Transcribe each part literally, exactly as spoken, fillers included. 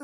うん、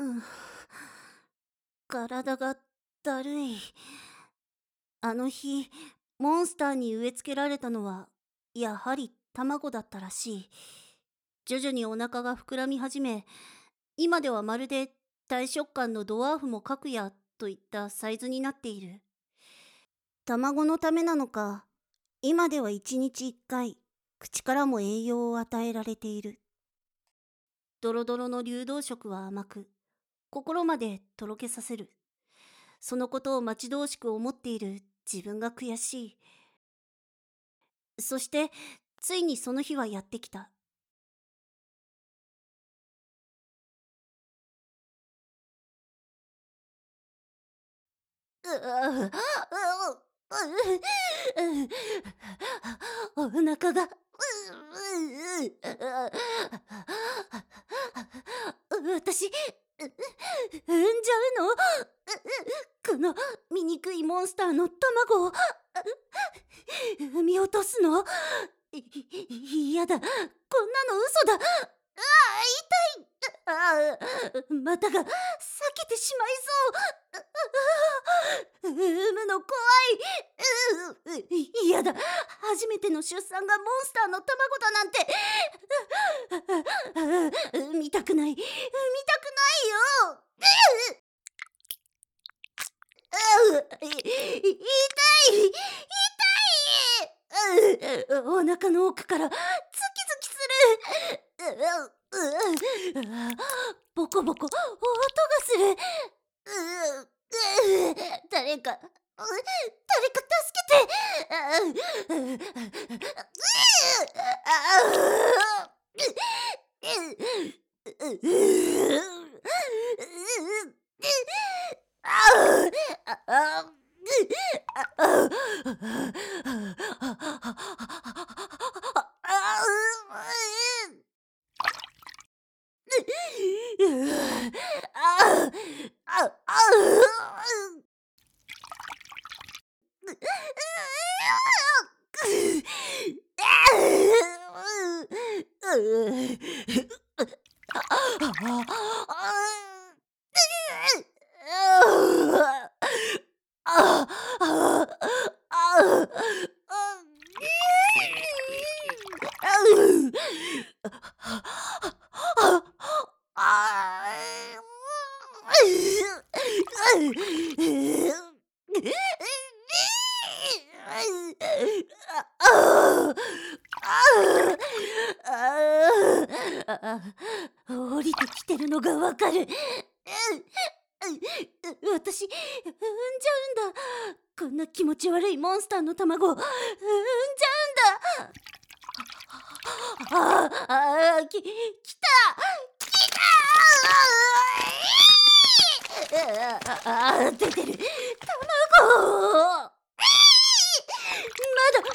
体がだるい。あの日、モンスターに植え付けられたのは、やはり卵だったらしい。徐々にお腹が膨らみ始め、今ではまるで大食漢のドワーフも描くやといったサイズになっている。卵のためなのか、今ではいちにちいっかい、口からも栄養を与えられている。ドロドロの流動食は甘く、心までとろけさせる。そのことを待ち遠しく思っている自分が悔しい。そして、ついにその日はやってきた。ううううお腹が、私、産んじゃうの？この醜いモンスターの卵を産み落とすの？い、いやだ、こんなの嘘だ。ああ、痛い。ああ、股が裂けてしまいそう。産むの怖い。うういやだ、初めての出産がモンスターの卵だなんて。ああ、見たくない、見たくないよ。ううい痛い、痛い。ううお腹の奥からズキズキする。ううううボコボコ音がする。うう誰か、誰か助けて。あううあううあああ降りてきてるのがわかる。私、産んじゃうんだ。こんな気持ち悪いモンスターの卵、産んじゃうんだ。ああ、あき、来た来たああ、出てる。卵まだ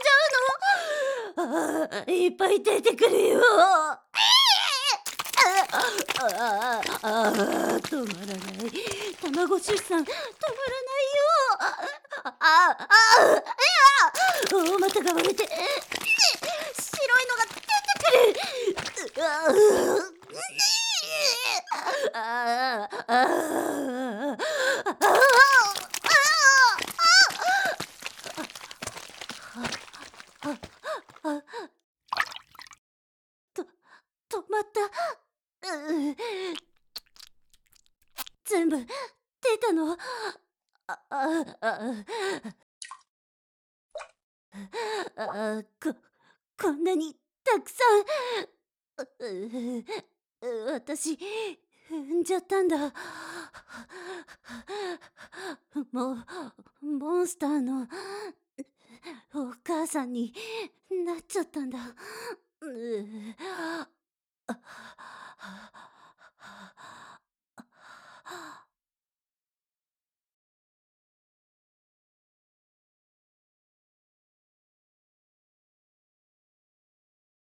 産んじゃうの？ああ、いっぱい出てくるよ。ああ、ああ、止まらない。卵出産、止まらないよ。ああ、ああ、いや、お股が割れて、白いのが出てくる。ああ、ああ、ああ、と、止まった。う全部出たの？あ、あ、あ、あ、こ、こんなにたくさん。う私、踏んじゃったんだ。もう、モンスターのお母さんになっちゃったんだ。う